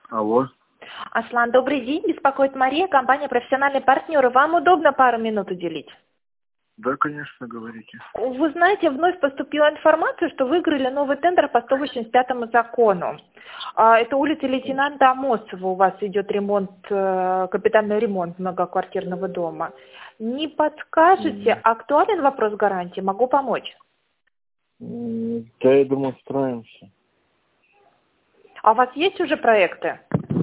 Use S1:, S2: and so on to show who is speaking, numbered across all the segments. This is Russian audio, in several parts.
S1: Алло.
S2: Аслан, добрый день. Беспокоит Мария, компания «Профессиональные партнеры». Вам удобно пару минут уделить?
S1: Да, конечно, говорите.
S2: Вы знаете, вновь поступила информация, что выиграли новый тендер по 185 закону. Это улица лейтенанта Амосова. У вас идет ремонт, капитальный ремонт многоквартирного дома. Не подскажете, актуален вопрос гарантии? Могу помочь.
S1: Да, я думаю, справимся.
S2: А у вас есть уже проекты?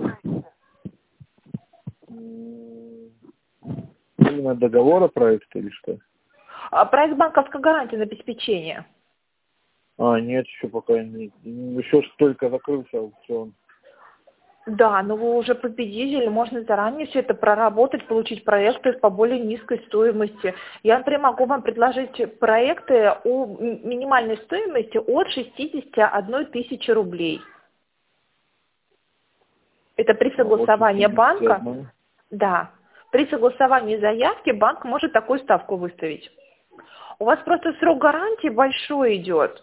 S1: Именно договора проекта или что?
S2: Проект банковской гарантии на обеспечение.
S1: Нет, еще пока не. Еще ж только закрылся аукцион.
S2: Да, но вы уже победитель, можно заранее все это проработать, получить проекты по более низкой стоимости. Я, например, могу вам предложить проекты о минимальной стоимости от 61 тысячи рублей. Это при согласовании банка. Да, при согласовании заявки банк может такую ставку выставить. У вас просто срок гарантии большой идет.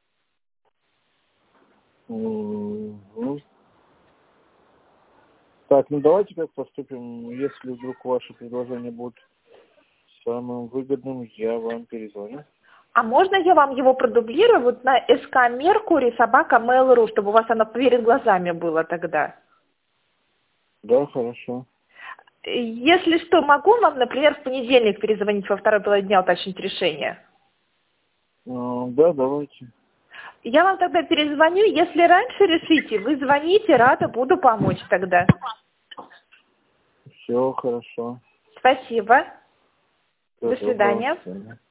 S1: Так, давайте как поступим. Если вдруг ваше предложение будет самым выгодным, я вам перезвоню.
S2: А можно я вам его продублирую вот на СК Меркурий собака Mail.ru, чтобы у вас оно перед глазами было тогда?
S1: Да, хорошо.
S2: Если что, могу вам, например, в понедельник перезвонить во второй половине дня, уточнить решение?
S1: Да, давайте.
S2: Я вам тогда перезвоню. Если раньше решите, вы звоните, рада буду помочь тогда.
S1: Все хорошо.
S2: Спасибо.
S1: Всего
S2: До свидания.
S1: доброго.